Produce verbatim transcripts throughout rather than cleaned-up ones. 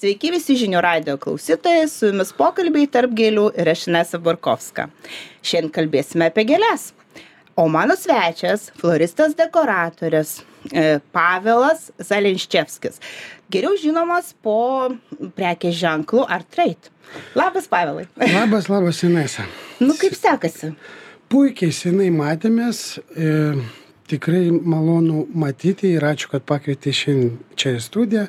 Sveiki visi žinių radijo klausytojai, su jumis pokalbiai tarp gėlių ir aš Inesa Borkovska. Šiandien kalbėsime apie gėles. O mano svečias, floristas dekoratorius Pavelas Zalenščevskis, geriau žinomas po prekės ženklu Art Trade. Labas, Pavelai. Labas, labas, Inesa. Nu, kaip sekasi? Puikiai, senai matėmės. E, tikrai malonu matyti ir ačiū, kad pakvietė šiandien čia į studiją.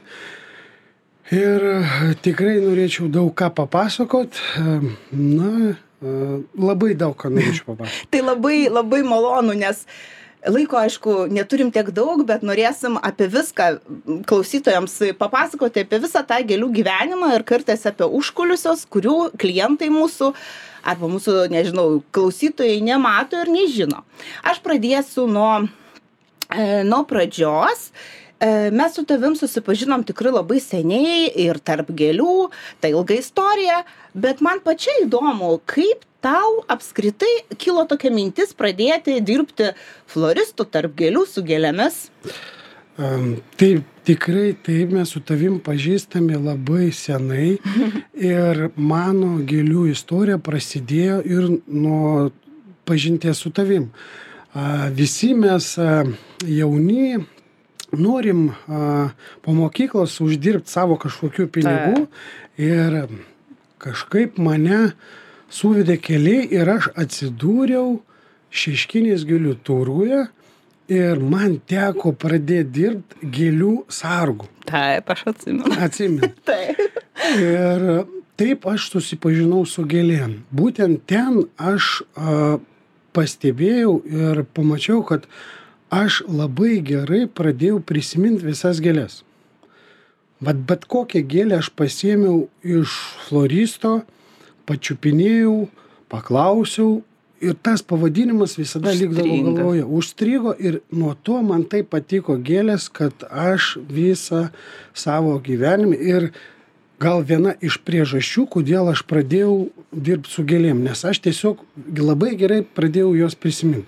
Ir tikrai norėčiau daug ką papasakot. Na, labai daug ką norėčiau papasakot. Tai labai, labai malonu, nes laiko, aišku, neturim tiek daug, bet norėsim apie viską klausytojams papasakoti, apie visą tą gėlių gyvenimą ir kartais apie užkulisius, kurių klientai mūsų arba mūsų, nežinau, klausytojai nemato ir nežino. Aš pradėsiu nuo, nuo pradžios. Mes su tavim susipažinom tikrai labai seniai ir tarp gėlių, tai ilga istorija, bet man pačiai įdomu, kaip tau apskritai kilo tokia mintis pradėti dirbti floristų tarp gėlių su gėlėmis? Um, taip, tikrai taip, mes su tavim pažįstami labai senai ir mano gėlių istorija prasidėjo ir nuo pažinties su tavim. Uh, visi mes uh, jauni, norim a, po mokyklos uždirbti savo kažkokių pinigų ir kažkaip mane suvedė keliai ir aš atsidūriau Šeškinės gėlių turguje ir man teko pradėti dirbti gėlių sargu. Taip, aš atsimenu. Atsimenu. Taip. Ir taip aš susipažinau su gėlėm. Būtent ten aš a, pastebėjau ir pamačiau, kad aš labai gerai pradėjau prisiminti visas gėles. Vat bet kokią gėlę aš pasiėmiau iš floristo, pačiupinėjau, paklausiau ir tas pavadinimas visada likdavo galvoje. Užstrigo ir nuo to man taip patiko gėlės, kad aš visą savo gyvenimą ir gal viena iš priežasčių, kodėl aš pradėjau dirbti su gėlėm, nes aš tiesiog labai gerai pradėjau jos prisiminti.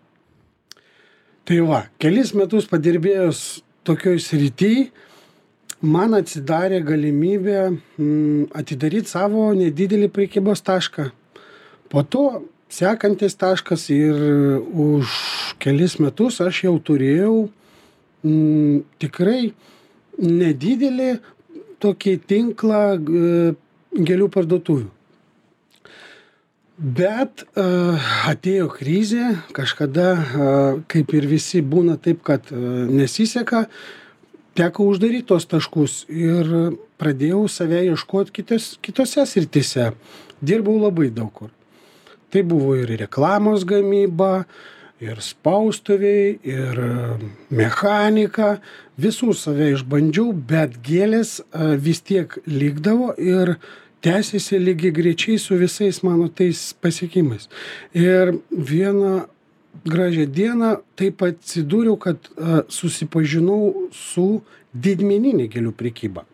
Tai va, kelis metus padirbėjus tokioj srity, man atsidarė galimybė mm, atidaryti savo nedidelį prekybos tašką. Po to sekantis taškas ir už kelis metus aš jau turėjau mm, tikrai nedidelį tokį tinklą e, gėlių parduotuvių. Bet uh, atėjo krizė, kažkada, uh, kaip ir visi būna taip, kad uh, nesiseka, teko uždaryti tos taškus ir pradėjau save ieškoti kitos, kitose srityse. Dirbau labai daug kur. Tai buvo ir reklamos gamyba, ir spaustuviai, ir uh, mechanika. Visų save išbandžiau, bet gėlės uh, vis tiek likdavo ir tęsiasi lygiai greičiai su visais mano tais pasiekimais. Ir vieną gražią dieną taip atsidūriau, kad a, susipažinau su didmeninė gėlių prekyba.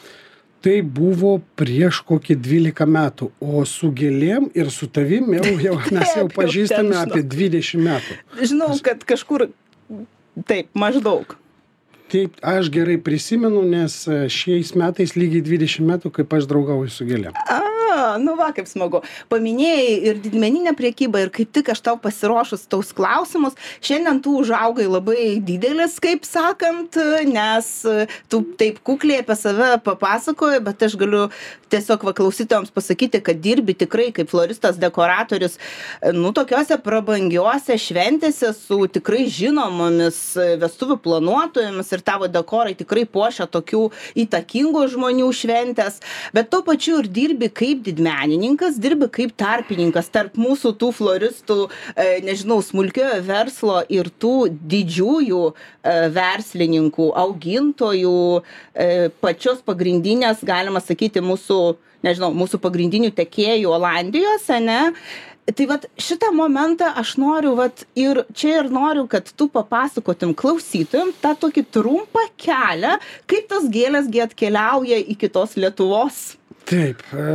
Tai buvo prieš kokį dvylika metų, o su gėlėm ir su tavim jau, jau mes jau pažįstame apie dvidešimt metų. Žinau, kad kažkur taip, maždaug. Taip, aš gerai prisimenu, nes šiais metais lygiai dvidešimt metų, kaip aš draugauju su gėlėm. A, nu va, kaip smagu. Paminėjai ir didmeninę priekybą ir kaip tik aš tau pasiruošus taus klausimus. Šiandien tu užaugai labai didelis, kaip sakant, nes tu taip kukliai apie save papasakoji, bet aš galiu tiesiog va klausytojams pasakyti, kad dirbi tikrai kaip floristas dekoratorius, nu, tokiose prabangiose šventėse su tikrai žinomomis vestuvių planuotojomis ir tavo dekorai tikrai puošia tokių įtakingų žmonių šventės, bet tuo pačiu ir dirbi kaip didmenininkas, dirbi kaip tarpininkas tarp mūsų tų floristų, e, nežinau, smulkiojo verslo ir tų didžiųjų e, verslininkų, augintojų, e, pačios pagrindinės, galima sakyti, mūsų, nežinau, mūsų pagrindinių tekėjų Olandijose, ne? Tai vat šitą momentą aš noriu, vat ir čia ir noriu, kad tu papasakotum klausytojam tą tokį trumpą kelią, kaip tos gėlės gi atkeliauja į kitos Lietuvos. Taip, e,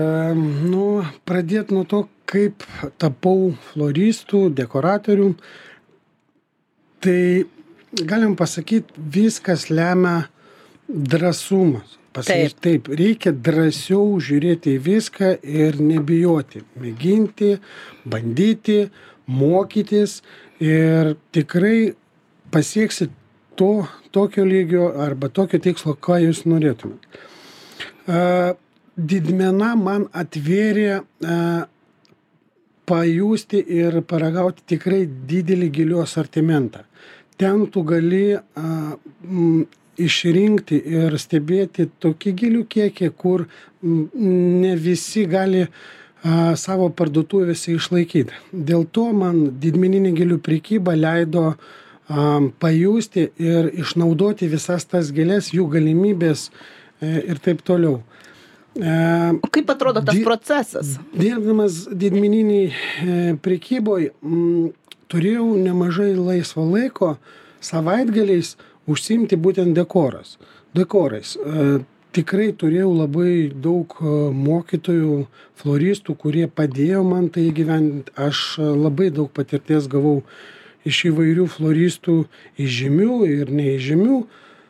nu, pradėt nuo to, kaip tapau floristų, dekoratorių. Tai galim pasakyti, viskas lemia drąsumas. Pasakys, taip. taip, reikia drąsiau žiūrėti į viską ir nebijoti, mėginti, bandyti, mokytis ir tikrai pasieksit to, tokio lygio arba tokio tikslo, ką jūs norėtumėte. Uh, didmena man atvėrė uh, pajusti ir paragauti tikrai didelį gilių asortimentą. Ten tu gali a, m, išrinkti ir stebėti tokį gilių kiekį, kur m, ne visi gali a, savo parduotuvėse išlaikyti. Dėl to man didmeninė gėlių prekyba leido a, pajusti ir išnaudoti visas tas gėlės, jų galimybės e, ir taip toliau. O kaip atrodo tas procesas? Dirbdamas didmeniniai e, prekyboje m, turėjau nemažai laisvo laiko savaitgaliais užsiimti būtent dekoras, dekorais. E, tikrai turėjau labai daug mokytojų, floristų, kurie padėjo man tai įgyvendinti. Aš labai daug patirties gavau iš įvairių floristų, įžymių ir neįžymių.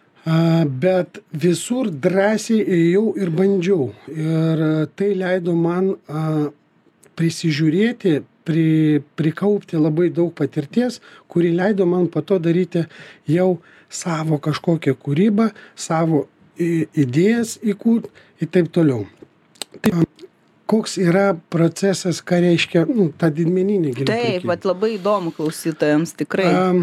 Bet visur drąsiai ėjau ir bandžiau. Ir tai leido man prisižiūrėti, pri, prikaupti labai daug patirties, kuri leido man po to daryti jau savo kažkokią kūrybą, savo idėjas įkurt ir taip toliau. Tai, koks yra procesas, ką reiškia nu, ta didmeninė gėlių prekyba? Taip, vat labai įdomu klausytojams, tikrai. Um,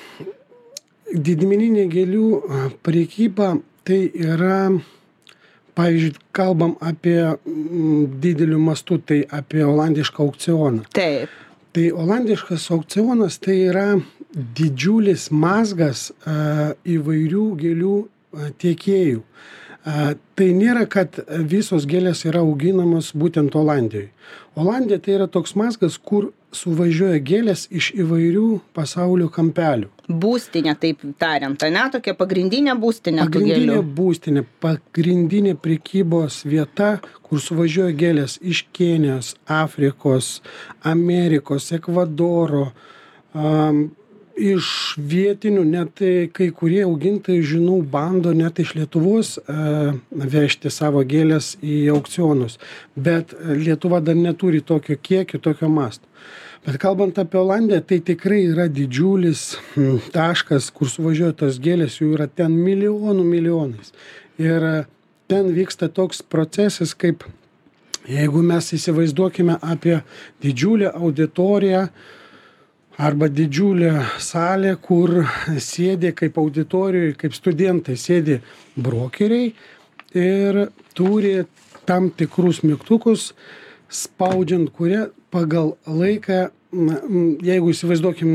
Didmeninė gėlių prekyba tai yra, pavyzdžiui, kalbam apie didelių mastų, tai apie olandišką aukcioną. Taip. Tai olandiškas aukcionas tai yra didžiulis mazgas a, įvairių gėlių a, tiekėjų. A, tai nėra, kad visos gėlės yra auginamos būtent Olandijoje. Olandija tai yra toks mazgas, kur suvažiuoja gėlės iš įvairių pasaulio kampelių. Būstinė, taip tariant, ne? Tokia pagrindinė būstinė tų gėlių. Pagrindinė būstinė, pagrindinė prekybos vieta, kur suvažiuoja gėlės iš Kenijos, Afrikos, Amerikos, Ekvadoro, um, iš vietinių, net kai kurie augintojai, žinau, bando net iš Lietuvos uh, vežti savo gėlės į aukcionus. Bet Lietuva dar neturi tokio kiekio, tokio masto. Bet kalbant apie Olandiją, tai tikrai yra didžiulis taškas, kur suvažiuoja tos gėlės, jų yra ten milijonų milijonais. Ir ten vyksta toks procesas, kaip jeigu mes įsivaizduokime apie didžiulę auditoriją arba didžiulę salę, kur sėdi kaip auditorijoje, kaip studentai, sėdi brokeriai ir turi tam tikrus mygtukus, spaudžiant, kurie pagal laiką, jeigu įsivaizduokim,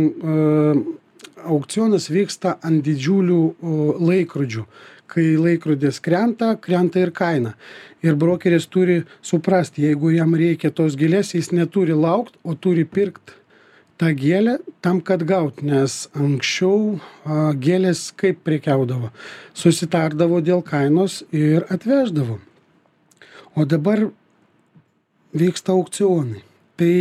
aukcionas vyksta ant didžiulių laikrodžių. Kai laikrodis krenta, krenta ir kaina. Ir brokeris turi suprasti, jeigu jam reikia tos gėlės, jis neturi laukti, o turi pirkti tą gėlę tam, kad gaut, nes anksčiau a, gėlės kaip prekiaudavo. Susitardavo dėl kainos ir atveždavo. O dabar vyksta aukcionai. Tai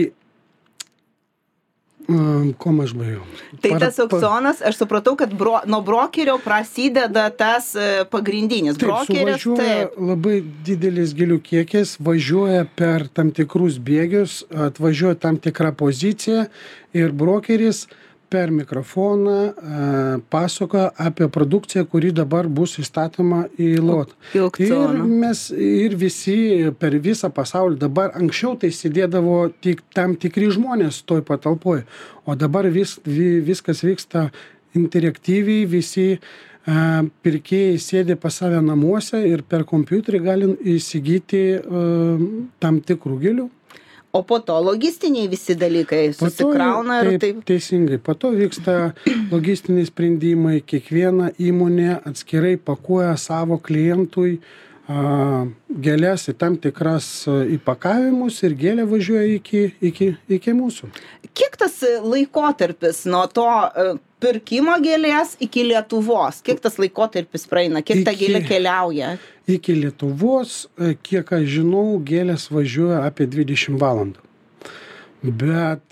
um, ko aš baigiau? Tai tas aukcionas, aš supratau, kad bro, nuo brokerio prasideda tas pagrindinis taip, brokeris. Taip, labai didelis gėlių kiekis, važiuoja per tam tikrus bėgius, atvažiuoja tam tikrą poziciją ir brokeris per mikrofoną pasakoja apie produkciją, kuri dabar bus įstatoma į lotą. Ir mes ir visi per visą pasaulį dabar anksčiau tai sėdėdavo tik tam tikri žmonės toj patalpoje, o dabar vis, viskas vyksta interaktyviai, visi a, pirkėjai sėdi pas save namuose ir per kompiuterį gali įsigyti a, tam tikrų gėlių. O po to logistiniai visi dalykai susikrauna to, ir taip. Teisingai, po to vyksta logistiniai sprendimai, kiekviena įmonė atskirai pakuoja savo klientui a, gėlės į tam tikras įpakavimus ir gėlė važiuoja iki, iki, iki mūsų. Kiek tas laikotarpis nuo to pirkimo gėlės iki Lietuvos, kiek tas laikotarpis praeina, kiek iki... ta gėlė keliauja? Iki Lietuvos, kiek aš žinau, gėlės važiuoja apie dvidešimt valandų. Bet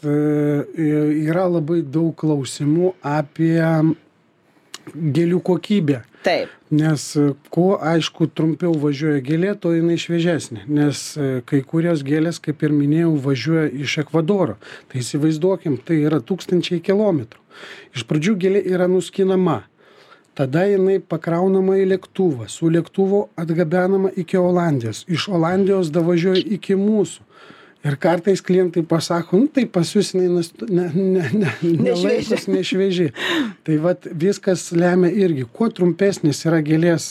yra labai daug klausimų apie gėlių kokybę. Taip. Nes kuo, aišku, trumpiau važiuoja gėlė, to jinai šviežesnė. Nes kai kurios gėlės, kaip ir minėjau, važiuoja iš Ekvadoro. Tai įsivaizduokim, tai yra tūkstančiai kilometrų. Iš pradžių gėlė yra nuskinama. Tada jinai pakraunama į lėktuvą. Su lėktuvo atgabenama iki Olandijos. Iš Olandijos davažiuoja iki mūsų. Ir kartais klientai pasako, nu tai pas jūs jinai ne, ne, ne, nelaikus, nešvieži. Tai vat viskas lemia irgi, kuo trumpesnis yra gėlės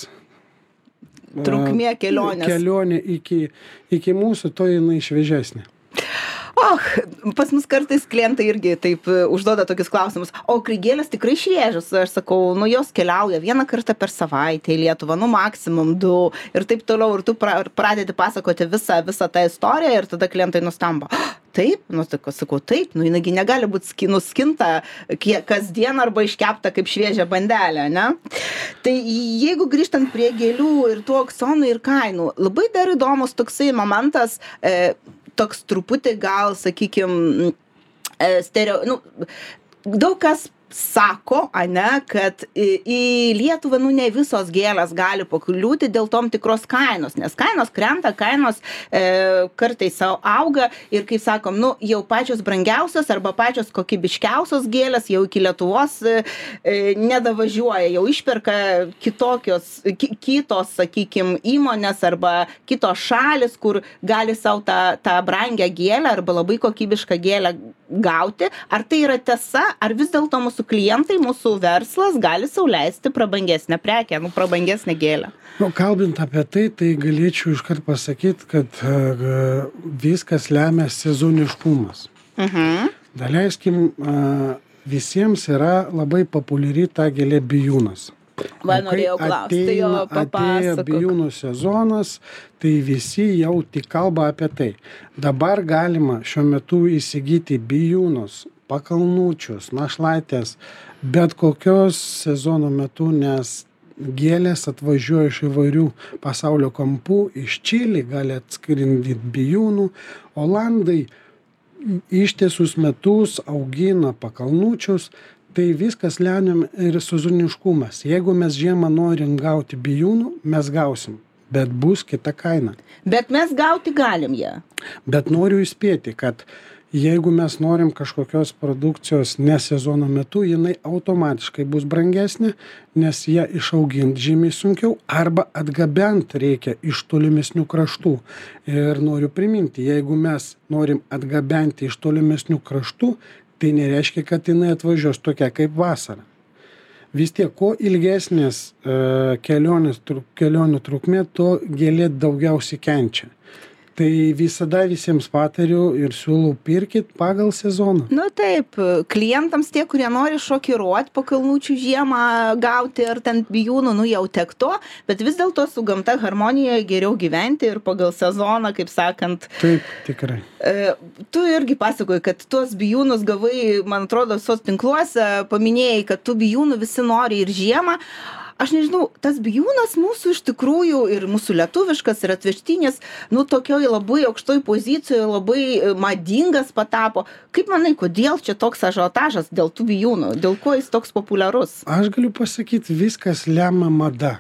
trukmė kelionės. kelionė iki, iki mūsų, to jinai šviežesnė. Och, pas mus kartais klientai irgi taip užduoda tokius klausimus. O kai gėlės tikrai šviežios, aš sakau, nu jos keliauja vieną kartą per savaitę į Lietuvą, nu maksimum du ir taip toliau. Ir tu pra, pradedi pasakoti visą, visą tą istoriją ir tada klientai nustamba. Taip, nu sakau, taip, nu jinagi negali būti nuskinta kasdien arba iškepta kaip šviežia bandelė, ne? Tai jeigu grįžtant prie gėlių ir tų aukcionų ir kainų, labai dar įdomus toksai momentas, e, toks truputį gal, sakykim, stereo, nu, daug kas sako, ane, kad į Lietuvą, nu, ne visos gėlės gali pakliūti dėl tom tikros kainos, nes kainos krenta, kainos e, kartais savo auga ir, kaip sakom, nu, jau pačios brangiausios arba pačios kokybiškiausios gėlės jau iki Lietuvos e, nedavažiuoja, jau išperka kitokios, ki, kitos, sakykim, įmonės arba kitos šalis, kur gali savo tą, tą brangią gėlę arba labai kokybišką gėlę gauti. Ar tai yra tiesa, ar vis dėlto mūsų klientai, mūsų verslas gali sau leisti prabangesnę prekę, nu, prabangesnę gėlę? Nu, kalbant apie tai, tai galėčiau iškart pasakyti, kad uh, viskas lemia sezoniškumas. Mhm. Daleiskim, uh, visiems yra labai populiari ta gėlė bijūnas. Va, norėjau klausti, tai jo papasakok. Atėjo bijūnų sezonas, tai visi jau tik kalba apie tai. Dabar galima šiuo metu įsigyti bijūnus, pakalnučius, našlaitės, bet kokios sezono metu, nes gėlės atvažiuoja iš įvairių pasaulio kampų, iš Čilį gali atskrindyti bijūnų, Olandai ištisus metus augina pakalnučius. Tai viskas lemia ir sezoniškumas. Jeigu mes žiemą norim gauti bijūnų, mes gausim, bet bus kita kaina. Bet mes gauti galim ją. Bet noriu įspėti, kad jeigu mes norim kažkokios produkcijos ne sezono metu, jinai automatiškai bus brangesnė, nes ją išauginti žymiai sunkiau arba atgabent reikia iš tolimesnių kraštų. Ir noriu priminti, jeigu mes norim atgabenti iš tolimesnių kraštų, tai nereiškia, kad jinai atvažiuos tokia kaip vasara. Vis tiek, kuo ilgesnės e, kelionės, tru, kelionių trukmė, to gėlė daugiausiai kenčia. Tai visada visiems patariu ir siūlau pirkit pagal sezoną. Nu taip, klientams tie, kurie nori šokiruoti pakalnučių žiemą gauti ar ten bijūnų, nu jau tek to, bet vis dėlto su gamta harmonijoje geriau gyventi ir pagal sezoną, kaip sakant. Taip, tikrai. E, tu irgi pasakoji, kad tuos bijūnus gavai, man atrodo, sos tinkluose, paminėjai, kad tų bijūnų visi nori ir žiemą. Aš nežinau, tas bijūnas mūsų iš tikrųjų ir mūsų lietuviškas ir atvežtinis, nu tokioj labai aukštoj pozicijoje, labai madingas patapo. Kaip manai, kodėl čia toks ažiotažas dėl tų bijūnų? Dėl ko jis toks populiarus? Aš galiu pasakyti, viskas lemia mada.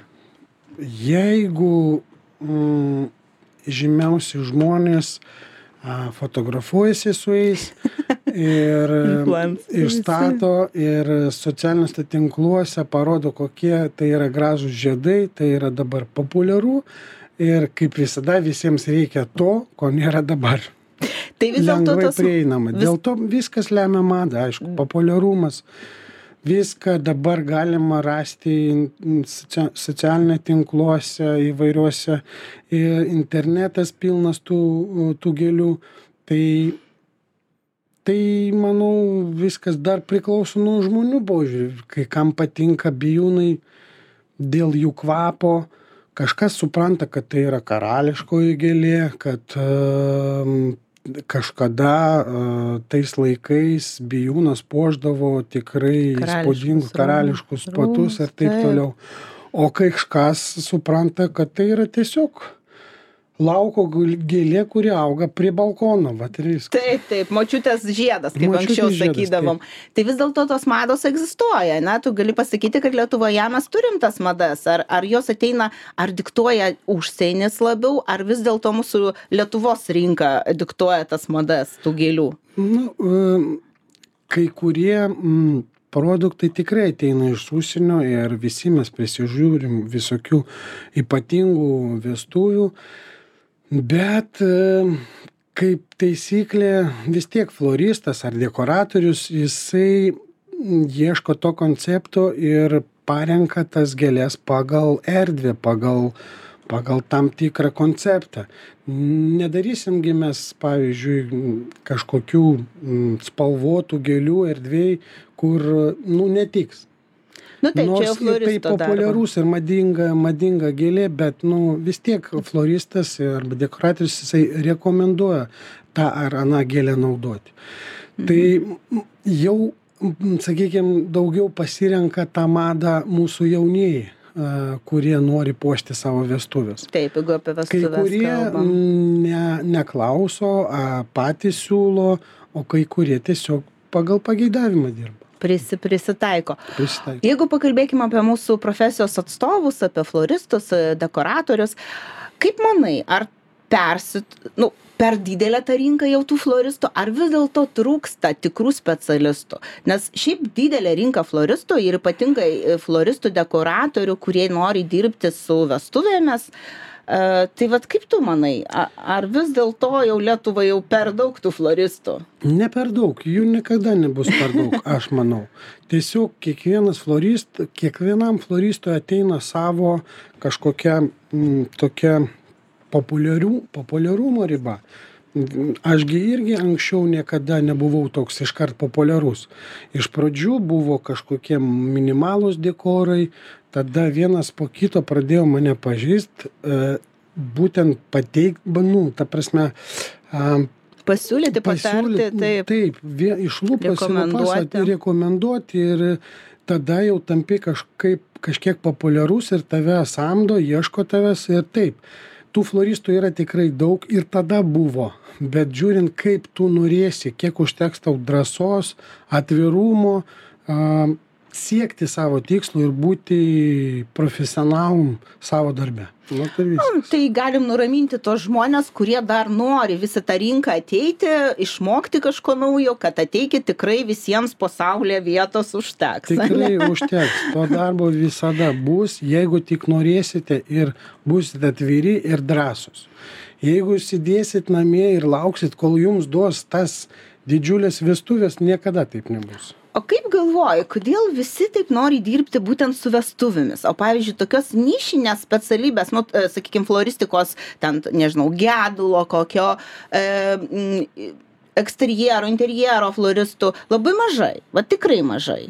Jeigu mm, žymiausi žmonės a, fotografuojasi su jais ir išstato ir socialiniuose tinkluose parodo, kokie tai yra gražūs žiedai, tai yra dabar populiaru ir kaip visada visiems reikia to, ko nėra dabar. Tai vis dėlto lengvai tos... prieinama. Vis... Dėl to viskas lemia madą, aišku, populiarumas. Viską dabar galima rasti socialinėse tinkluose, įvairiuose, internetas pilnas tų, tų gėlių. Tai Tai, manau, viskas dar priklauso nuo žmonių požiūrį. Kai kam patinka bijūnai dėl jų kvapo, kažkas supranta, kad tai yra karališkoji gėlė, kad uh, kažkada uh, tais laikais bijūnas puošdavo tikrai įspūdingus karališkus patus ir taip toliau. O kažkas supranta, kad tai yra tiesiog lauko gul- gėlė, kuri auga prie balkono, vat ir viskas. Taip, taip, močiutės žiedas, kaip Močiutės anksčiau žiedas, sakydavom. Tai vis dėlto tos mados egzistuoja, ne? Tu gali pasakyti, kad Lietuvoje mes turim tas madas, ar, ar jos ateina, ar diktuoja užsienis labiau, ar vis dėlto mūsų Lietuvos rinka diktuoja tas madas tų gėlių? Nu, em, kai kurie mm, produktai tikrai ateina iš užsienio ir visi mes prisižiūrim visokių ypatingų vestuvių, bet em, kaip taisyklė vis tiek floristas ar dekoratorius, jisai mm, ieško to koncepto ir parenka tas gėlės pagal erdvę, pagal pagal tam tikrą konceptą. Nedarysimgi mes, pavyzdžiui, kažkokių mm, spalvotų gėlių erdvėj, kur, nu, netiks. Nu taip, čia Nors jau ir tai floristo darbo. populiarus ir madinga, madinga gėlė, bet, nu, vis tiek floristas arba dekoratorius, jisai rekomenduoja tą ar aną gėlę naudoti. Tai mm, jau, mm, sakykime, daugiau pasirenka tą madą mūsų jaunieji, a, kurie nori puošti savo vestuvės. Taip, jeigu apie Kai vestuvės kurie kalbam. mm, ne, neklauso, a, patys siūlo, o kai kurie tiesiog pagal pageidavimą dirba. Prisi, prisitaiko. Prisitaiko. Jeigu pakalbėkime apie mūsų profesijos atstovus, apie floristus, dekoratorius, kaip manai, ar persit, nu, per didelė ta rinka jau tų floristų, ar vis dėlto trūksta tikrų specialistų? Nes šiaip didelė rinka floristų ir ypatingai floristų dekoratorių, kurie nori dirbti su vestuvėmis. Uh, tai vat kaip tu manai, a- ar vis dėlto jau Lietuva jau per daug tų floristų? Ne per daug, jų niekada nebus per daug, aš manau. Tiesiog kiekvienas florist, kiekvienam floristui ateina savo kažkokia mm, tokia populiarių, populiarumo riba. Ašgi irgi anksčiau niekada nebuvau toks iškart populiarus. Iš pradžių buvo kažkokie minimalūs dekorai, tada vienas po kito pradėjo mane pažįst, e, būtent pateik, nu, ta prasme, a, Pasiūlyti, patarti, pasiūlyt, taip. taip vie, iš lūpos į lūpas Rekomenduoti. at- rekomenduoti ir tada jau tampi kažkaip, kažkiek populiarus ir tave samdo, ieško tavęs ir taip. Tų floristų yra tikrai daug ir tada buvo, bet žiūrint, kaip tu norėsi, kiek užteks tau drąsos, atvirumo, a, siekti savo tikslų ir būti profesionalum savo darbe. Nu, tai viskas. Nu, tai galim nuraminti tos žmonės, kurie dar nori visą tą rinką ateiti, išmokti kažko naujo, kad ateikit tikrai visiems pasaulyje vietos užteks. Tikrai užteks. To darbo visada bus, jeigu tik norėsite ir būsite atviri ir drąsūs. Jeigu sėdėsit namie ir lauksit, kol jums duos tas didžiulės vestuvės, niekada taip nebus. O kaip galvoji, kodėl visi taip nori dirbti būtent su vestuvėmis? O pavyzdžiui, tokios nišinės specialybės, nu, e, sakykime, floristikos, ten, nežinau, gedulo kokio, e, m, eksterjero, interjero floristų, labai mažai, va tikrai mažai.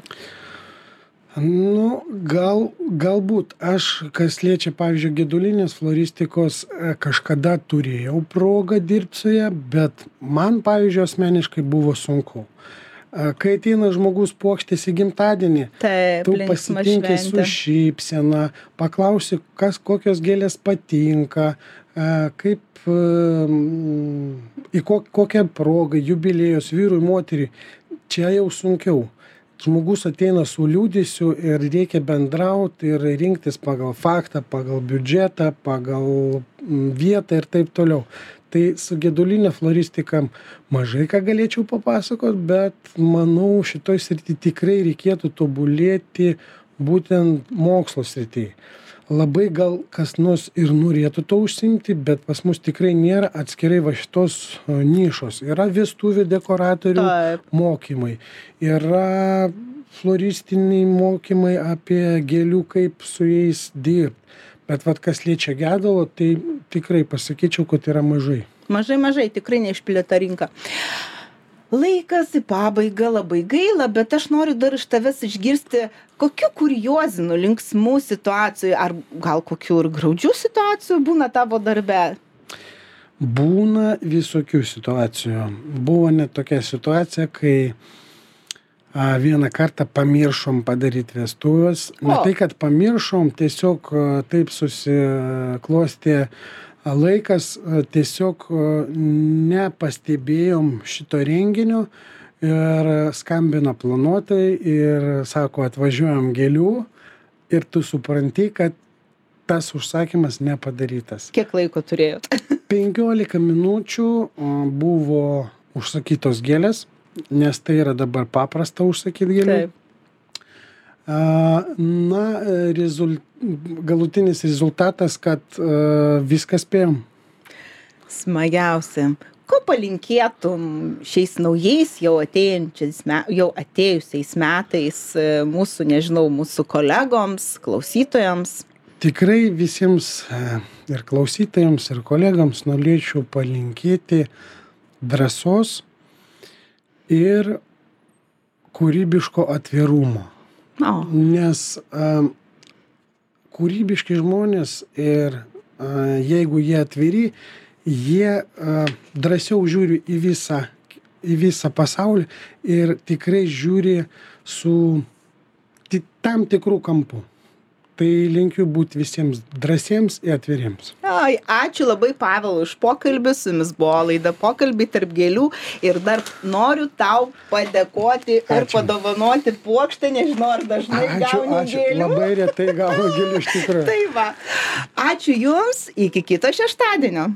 Nu, gal, galbūt aš, kas liečia, pavyzdžiui, gedulinės floristikos, e, kažkada turėjau progą dirbti su ja, bet man, pavyzdžiui, asmeniškai buvo sunku. E, Kai ateina žmogus puokštės į gimtadienį, Taip, tu linksma pasitinki su šventė. šypsena, paklausi, kas, kokios gėlės patinka, e, kaip, e, mm, į ko, kokią progą, jubiliejus, vyrui, moteriai. Čia jau sunkiau. Žmogus ateina su liūdėsiu ir reikia bendrauti ir rinktis pagal faktą, pagal biudžetą, pagal mm, vietą ir taip toliau. Tai su gedulinė floristika mažai ką galėčiau papasakot, bet manau šitoj srity tikrai reikėtų tobulėti būtent mokslo srity. Labai gal kas nors ir norėtų to užsiimti, bet pas mus tikrai nėra atskirai va šitos e, nišos. Yra vestuvių dekoratorių Taip. mokymai, yra floristiniai mokymai apie gėlių, kaip su jais dirbti. Bet vat kas liečia gedulo, tai tikrai pasakyčiau, kad yra mažai. Mažai, mažai, tikrai neišplėta rinka. Laikas į pabaigą, labai gaila, bet aš noriu dar iš tavęs išgirsti, kokių kuriozinių, linksmų situacijų, ar gal kokių ir graudžių situacijų būna tavo darbe? Būna visokių situacijų. Buvo net tokia situacija, kai a, vieną kartą pamiršom padaryti vestuvės. Ne O. tai, kad pamiršom, tiesiog a, taip susiklostė laikas, tiesiog nepastebėjom šito renginio ir skambina planuotojai ir sako, atvažiuojam gėlių ir tu supranti, kad tas užsakymas nepadarytas. Kiek laiko turėjot? penkiolika minučių buvo užsakytos gėlės, nes tai yra dabar paprasta užsakyti gėlių. Taip. Na, rezult, galutinis rezultatas, kad viską spėjom. Smagiausia. Ko palinkėtum šiais naujais, jau atėjančiais, jau atėjusiais metais mūsų, nežinau, mūsų kolegoms, klausytojams? Tikrai visiems ir klausytojams, ir kolegams norėčiau palinkėti drąsos ir kūrybiško atvirumo. O. Nes a, kūrybiški žmonės ir a, jeigu jie atviri, jie a, drąsiau žiūri į visą, į visą pasaulį ir tikrai žiūri su ti, tam tikrų kampų. Tai linkiu būti visiems drąsiems ir atviriems. Ai, ačiū labai, Pavelui, už pokalbį. Su jumis buvo laida Pokalbiai tarp gėlių. Ir dar noriu tau padėkoti ačiū. Ir padovanoti puokštę. Nežinau, ar dažnai ačiū, gauni ačiū. gėlių. Labai retai gaunu gėlių iš tikrųjų. Tai va. Ačiū jums. Iki kito šeštadienio.